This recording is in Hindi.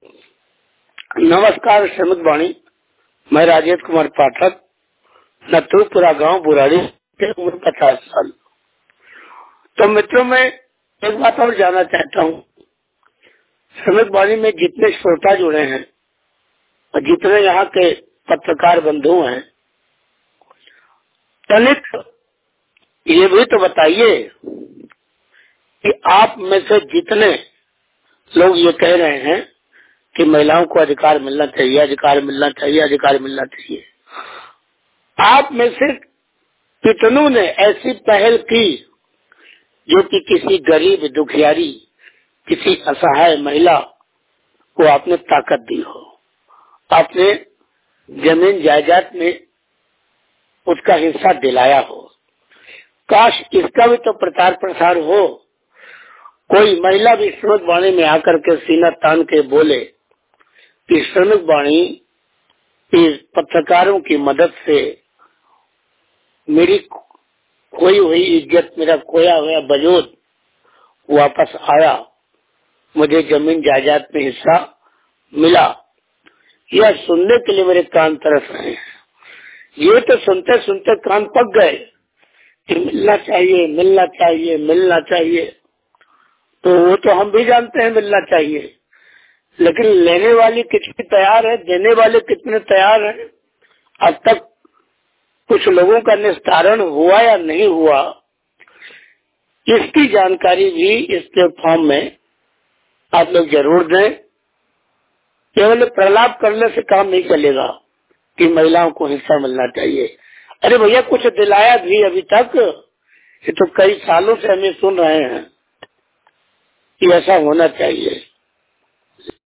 नमस्कार श्रीमद वाणी। मैं राजेश कुमार पाठक, नथुपुरा गांव बुराड़ी से, उम्र 50 साल। तो मित्रों, मैं एक बात और जानना चाहता हूँ। श्रीमद वाणी में जितने श्रोता जुड़े हैं और जितने यहाँ के पत्रकार बंधु हैं, तनिक ये भी तो बताइए कि आप में से जितने लोग ये कह रहे हैं कि महिलाओं को अधिकार मिलना चाहिए, अधिकार मिलना चाहिए, अधिकार मिलना चाहिए, आप में से कितनों ने ऐसी पहल की जो कि किसी गरीब दुखियारी, किसी असहाय महिला को आपने ताकत दी हो, आपने जमीन जायदाद में उसका हिस्सा दिलाया हो? काश इसका भी तो प्रचार प्रसार हो। कोई महिला भी श्रीमद वाणी में आकर के सीना तान के बोले कि श्रीमद वाणी इस पत्रकारों की मदद से मेरी खोई हुई इज्जत, मेरा खोया हुआ वजूद वापस आया, मुझे जमीन जायदाद में हिस्सा मिला। यह सुनने के लिए मेरे कान तरस रहे हैं। ये तो सुनते सुनते कान पक गए कि मिलना चाहिए, मिलना चाहिए, मिलना चाहिए। तो वो तो हम भी जानते हैं मिलना चाहिए, लेकिन लेने वाली कितनी तैयार है, देने वाले कितने तैयार हैं? अब तक कुछ लोगों का निस्तारण हुआ या नहीं हुआ, इसकी जानकारी भी इस प्लेटफॉर्म में आप लोग जरूर दें। केवल प्रलाप करने से काम नहीं चलेगा कि महिलाओं को हिस्सा मिलना चाहिए। अरे भैया, कुछ दिलाया भी अभी तक? ये तो कई सालों से हमें सुन रहे हैं कि ऐसा होना चाहिए।